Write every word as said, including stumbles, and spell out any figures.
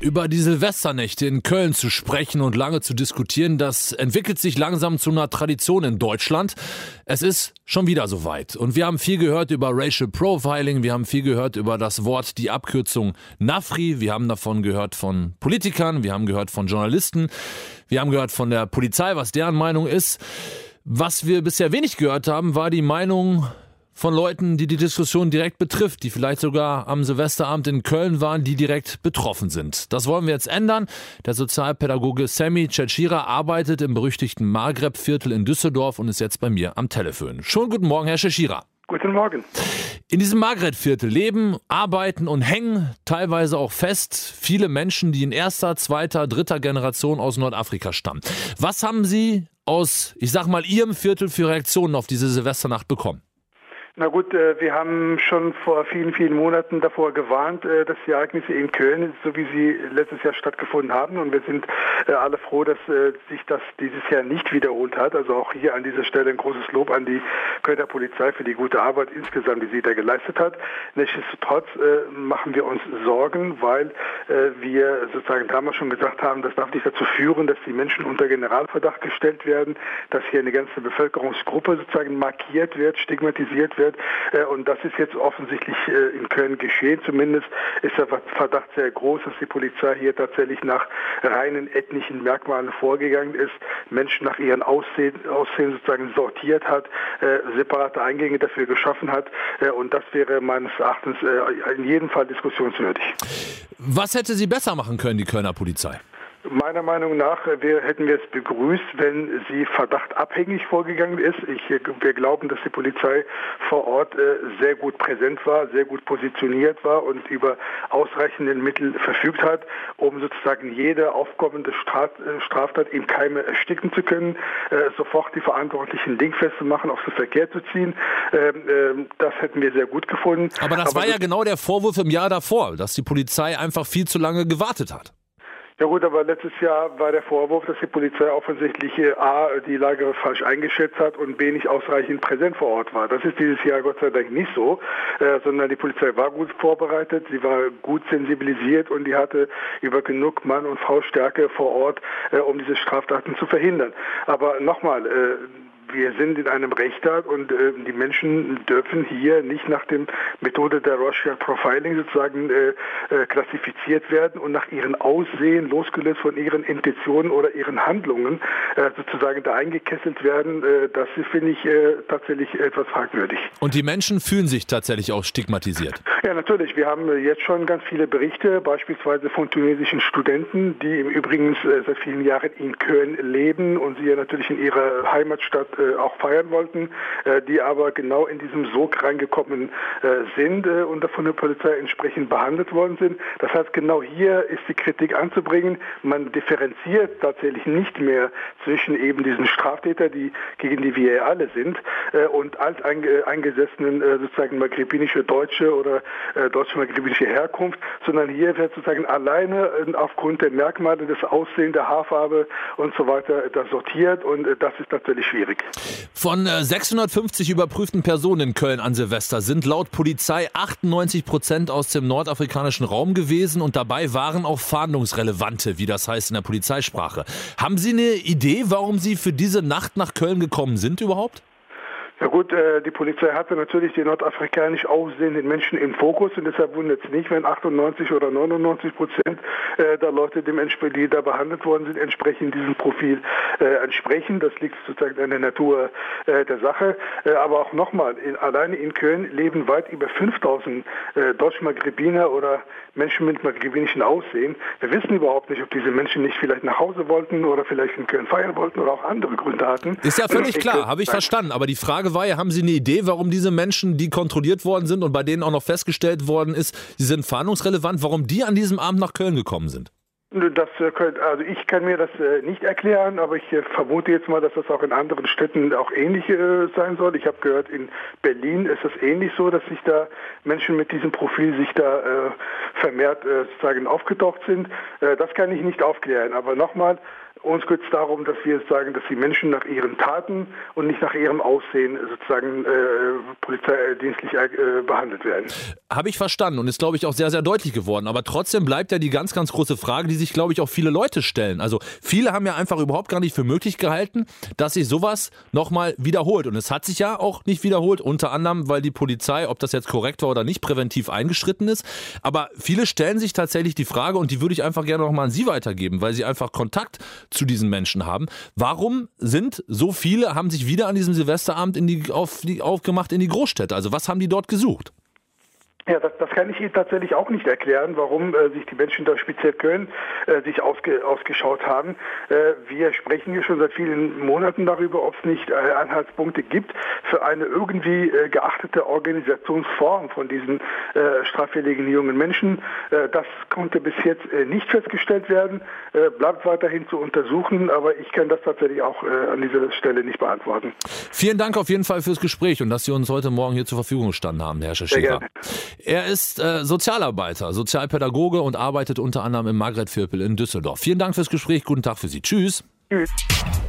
Über die Silvesternächte in Köln zu sprechen und lange zu diskutieren, das entwickelt sich langsam zu einer Tradition in Deutschland. Es ist schon wieder soweit. Und wir haben viel gehört über Racial Profiling, wir haben viel gehört über das Wort, die Abkürzung NAFRI. Wir haben davon gehört von Politikern, wir haben gehört von Journalisten, wir haben gehört von der Polizei, was deren Meinung ist. Was wir bisher wenig gehört haben, war die Meinung von Leuten, die die Diskussion direkt betrifft, die vielleicht sogar am Silvesterabend in Köln waren, die direkt betroffen sind. Das wollen wir jetzt ändern. Der Sozialpädagoge Sami Cecira arbeitet im berüchtigten Maghreb-Viertel in Düsseldorf und ist jetzt bei mir am Telefon. Schönen guten Morgen, Herr Cecira. Guten Morgen. In diesem Maghreb-Viertel leben, arbeiten und hängen teilweise auch fest viele Menschen, die in erster, zweiter, dritter Generation aus Nordafrika stammen. Was haben Sie aus, ich sag mal, Ihrem Viertel für Reaktionen auf diese Silvesternacht bekommen? Na gut, wir haben schon vor vielen, vielen Monaten davor gewarnt, dass die Ereignisse in Köln, so wie sie letztes Jahr stattgefunden haben, und wir sind alle froh, dass sich das dieses Jahr nicht wiederholt hat. Also auch hier an dieser Stelle ein großes Lob an die Kölner Polizei für die gute Arbeit insgesamt, die sie da geleistet hat. Nichtsdestotrotz machen wir uns Sorgen, weil wir sozusagen damals schon gesagt haben, das darf nicht dazu führen, dass die Menschen unter Generalverdacht gestellt werden, dass hier eine ganze Bevölkerungsgruppe sozusagen markiert wird, stigmatisiert wird. Und das ist jetzt offensichtlich in Köln geschehen. Zumindest ist der Verdacht sehr groß, dass die Polizei hier tatsächlich nach reinen ethnischen Merkmalen vorgegangen ist, Menschen nach ihren Aussehen, Aussehen sozusagen sortiert hat, separate Eingänge dafür geschaffen hat. Und das wäre meines Erachtens in jedem Fall diskussionswürdig. Was hätte sie besser machen können, die Kölner Polizei? Meiner Meinung nach wir, hätten wir es begrüßt, wenn sie verdachtabhängig vorgegangen ist. Ich, wir glauben, dass die Polizei vor Ort äh, sehr gut präsent war, sehr gut positioniert war und über ausreichende Mittel verfügt hat, um sozusagen jede aufkommende Straf, äh, Straftat im Keime ersticken zu können, äh, sofort die Verantwortlichen dingfest zu machen, aus dem Verkehr zu ziehen. Ähm, äh, das hätten wir sehr gut gefunden. Aber das Aber war ja genau der Vorwurf im Jahr davor, dass die Polizei einfach viel zu lange gewartet hat. Ja gut, aber letztes Jahr war der Vorwurf, dass die Polizei offensichtlich äh, A, die Lage falsch eingeschätzt hat und B, nicht ausreichend präsent vor Ort war. Das ist dieses Jahr Gott sei Dank nicht so, äh, sondern die Polizei war gut vorbereitet, sie war gut sensibilisiert und die hatte über genug Mann- und Frau Stärke vor Ort, äh, um diese Straftaten zu verhindern. Aber nochmal, äh, wir sind in einem Rechtsstaat und äh, die Menschen dürfen hier nicht nach der Methode der Racial Profiling sozusagen äh, äh, klassifiziert werden und nach ihren Aussehen, losgelöst von ihren Intentionen oder ihren Handlungen, äh, sozusagen da eingekesselt werden. Äh, das finde ich äh, tatsächlich etwas fragwürdig. Und die Menschen fühlen sich tatsächlich auch stigmatisiert? Ja, natürlich. Wir haben jetzt schon ganz viele Berichte, beispielsweise von tunesischen Studenten, die im Übrigen äh, seit vielen Jahren in Köln leben und sie ja natürlich in ihrer Heimatstadt äh, auch feiern wollten, äh, die aber genau in diesem Sog reingekommen äh, sind äh, und von der Polizei entsprechend behandelt worden sind. Das heißt, genau hier ist die Kritik anzubringen. Man differenziert tatsächlich nicht mehr zwischen eben diesen Straftätern, die, gegen die wir ja alle sind, äh, und alteingesessenen äh, sozusagen maghrebinische Deutsche oder äh, deutsch-maghrebinische Herkunft, sondern hier wird sozusagen alleine äh, aufgrund der Merkmale des Aussehens, der Haarfarbe und so weiter das sortiert und äh, das ist natürlich schwierig. Von sechshundertfünfzig überprüften Personen in Köln an Silvester sind laut Polizei achtundneunzig Prozent aus dem nordafrikanischen Raum gewesen und dabei waren auch Fahndungsrelevante, wie das heißt in der Polizeisprache. Haben Sie eine Idee, warum Sie für diese Nacht nach Köln gekommen sind überhaupt? Ja gut, äh, die Polizei hatte natürlich die nordafrikanisch aussehenden Menschen im Fokus und deshalb wundert es nicht, wenn achtundneunzig oder neunundneunzig Prozent äh, der Leute, die da behandelt worden sind, entsprechend diesem Profil äh, entsprechen. Das liegt sozusagen an der Natur äh, der Sache. Äh, aber auch nochmal, in, alleine in Köln leben weit über fünftausend äh, Deutsch-Maghrebiner oder Menschen mit maghrebinischen Aussehen. Wir wissen überhaupt nicht, ob diese Menschen nicht vielleicht nach Hause wollten oder vielleicht in Köln feiern wollten oder auch andere Gründe hatten. Ist ja völlig klar, habe ich verstanden. Aber die Frage war ja, haben Sie eine Idee, warum diese Menschen, die kontrolliert worden sind und bei denen auch noch festgestellt worden ist, sie sind fahndungsrelevant, warum die an diesem Abend nach Köln gekommen sind? Das, also ich kann mir das nicht erklären, aber ich vermute jetzt mal, dass das auch in anderen Städten auch ähnlich sein soll. Ich habe gehört, in Berlin ist es ähnlich so, dass sich da Menschen mit diesem Profil sich da vermehrt sozusagen aufgetaucht sind. Das kann ich nicht aufklären. Aber nochmal, uns geht es darum, dass wir sagen, dass die Menschen nach ihren Taten und nicht nach ihrem Aussehen sozusagen äh, polizeidienstlich äh, behandelt werden. Habe ich verstanden und ist, glaube ich, auch sehr, sehr deutlich geworden. Aber trotzdem bleibt ja die ganz, ganz große Frage, die sich, glaube ich, auch viele Leute stellen. Also viele haben ja einfach überhaupt gar nicht für möglich gehalten, dass sich sowas nochmal wiederholt. Und es hat sich ja auch nicht wiederholt, unter anderem, weil die Polizei, ob das jetzt korrekt war oder nicht, präventiv eingeschritten ist. Aber viele stellen sich tatsächlich die Frage, und die würde ich einfach gerne nochmal an Sie weitergeben, weil Sie einfach Kontakt zu diesen Menschen haben. Warum sind so viele, haben sich wieder an diesem Silvesterabend in die, auf, die, aufgemacht in die Großstädte? Also was haben die dort gesucht? Ja, das, das kann ich Ihnen tatsächlich auch nicht erklären, warum äh, sich die Menschen da speziell Köln äh, sich ausge, ausgeschaut haben. Äh, wir sprechen hier schon seit vielen Monaten darüber, ob es nicht äh, Anhaltspunkte gibt für eine irgendwie äh, geachtete Organisationsform von diesen äh, straffälligen jungen Menschen. Äh, das konnte bis jetzt äh, nicht festgestellt werden, äh, bleibt weiterhin zu untersuchen, aber ich kann das tatsächlich auch äh, an dieser Stelle nicht beantworten. Vielen Dank auf jeden Fall fürs Gespräch und dass Sie uns heute Morgen hier zur Verfügung gestanden haben, Herr Schäfer. Sehr gerne. Er ist äh, Sozialarbeiter, Sozialpädagoge und arbeitet unter anderem im Margret Viertel in Düsseldorf. Vielen Dank fürs Gespräch. Guten Tag für Sie. Tschüss. Tschüss.